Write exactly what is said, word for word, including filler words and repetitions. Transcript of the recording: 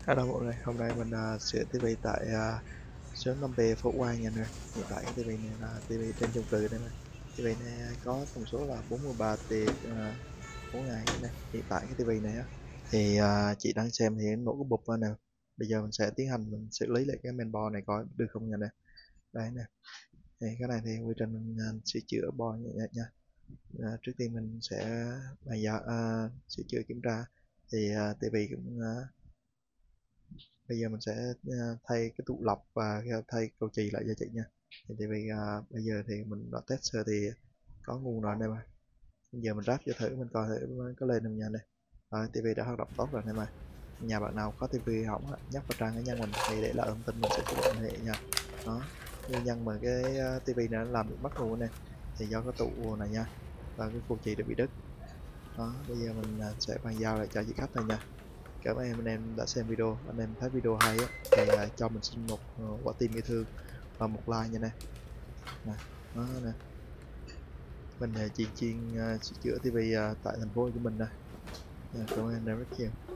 Hello mọi người, hôm nay mình uh, sửa tivi tại uh, số năm B Phổ Quang nha nè. Hiện tại cái tivi này là tivi trên chung cư đây mà. Tivi này có thông số là bốn mươi ba T uh, mỗi ngày nha nè. Hiện tại cái tivi này á thì uh, chị đang xem thì nổ cái bụp ra nè. Bây giờ mình sẽ tiến hành mình xử lý lại cái mainboard này coi được không nha nè. Đây nè. Thì cái này thì quy trình mình uh, sửa chữa board nhẹ nhàng nha. Uh, trước tiên mình sẽ bàn giao uh, sửa chữa kiểm tra thì uh, tivi cũng uh, bây giờ mình sẽ uh, thay cái tụ lọc và thay cầu chì lại cho chị nha. Thì tại vì uh, bây giờ thì mình đã test sơ thì có nguồn rồi đây mà. Bây giờ mình ráp cho thử mình coi thử có lên không nha này. Rồi, tivi đã hoạt động tốt rồi này mà. Nhà bạn nào có tivi hỏng nhắc vào trang cá nhân mình thì để lại thông tin mình sẽ chủ động liên hệ nha. Đó, nguyên nhân mà cái uh, tivi này nó làm bị mất nguồn này thì do cái tụ này nha, và cái cầu chì đã bị đứt. Đó, bây giờ mình uh, sẽ bàn giao lại cho chị khách này nha. Cảm ơn em anh em đã xem video. Anh em thấy video hay á thì uh, cho mình xin một uh, quả tim yêu thương và một like nha nè. Nè, đó nè. Mình uh, chuyên chuyên uh, sửa chữa tivi uh, tại thành phố Hồ Chí Minh nè. Cảm ơn anh em rất nhiều.